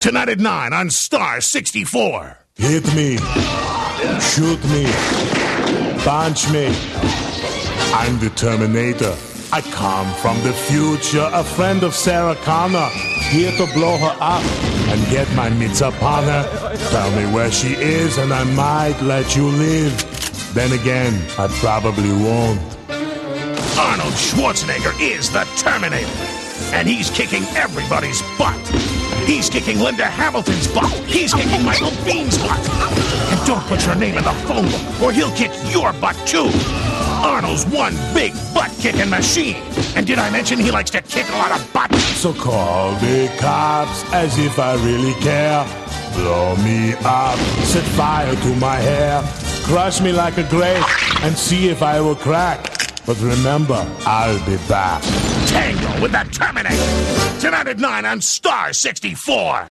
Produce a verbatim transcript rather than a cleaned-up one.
Tonight at nine on Star sixty-four. Hit me. Shoot me. Punch me. I'm the Terminator. I come from the future, a friend of Sarah Connor, here to blow her up and get my mitts upon her. Tell me where she is and I might let you live. Then again, I probably won't. Arnold Schwarzenegger is the Terminator, and he's kicking everybody's butt. He's kicking Linda Hamilton's butt. He's kicking Michael Biehn's butt. And don't put your name in the phone book, or he'll kick your butt too. Arnold's one big butt-kicking machine. And did I mention he likes to kick a lot of butts? So call the cops as if I really care. Blow me up, set fire to my hair, crush me like a grape, and see if I will crack. But remember, I'll be back. Tango with the Terminator. Tonight at nine on Star sixty-four.